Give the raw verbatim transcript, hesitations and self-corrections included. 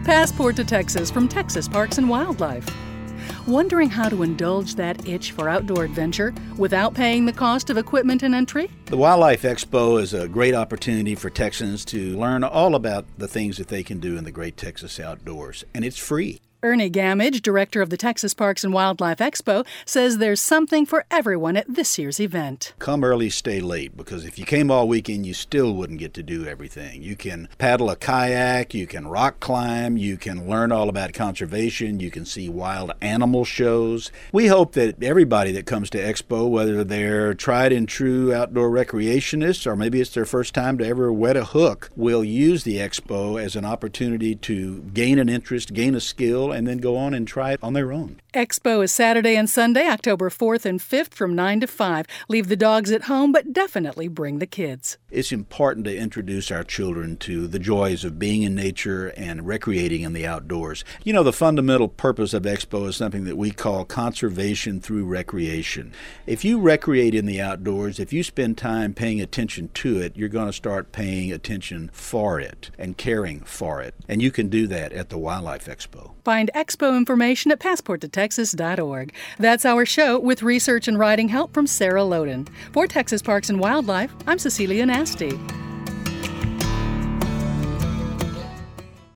Passport to Texas from Texas Parks and Wildlife. Wondering how to indulge that itch for outdoor adventure without paying the cost of equipment and entry? The Wildlife Expo is a great opportunity for Texans to learn all about the things that they can do in the great Texas outdoors, and it's free. Ernie Gamage, director of the Texas Parks and Wildlife Expo, says there's something for everyone at this year's event. Come early, stay late, because if you came all weekend, you still wouldn't get to do everything. You can paddle a kayak, you can rock climb, you can learn all about conservation, you can see wild animal shows. We hope that everybody that comes to Expo, whether they're tried and true outdoor recreationists or maybe it's their first time to ever wet a hook, will use the Expo as an opportunity to gain an interest, gain a skill, and then go on and try it on their own. Expo is Saturday and Sunday, October fourth and fifth from nine to five. Leave the dogs at home, but definitely bring the kids. It's important to introduce our children to the joys of being in nature and recreating in the outdoors. You know, the fundamental purpose of Expo is something that we call conservation through recreation. If you recreate in the outdoors, if you spend time paying attention to it, you're going to start paying attention for it and caring for it. And you can do that at the Wildlife Expo. Find Expo information at passport to texas dot org. That's our show with research and writing help from Sarah Loden. For Texas Parks and Wildlife, I'm Cecilia Nasty.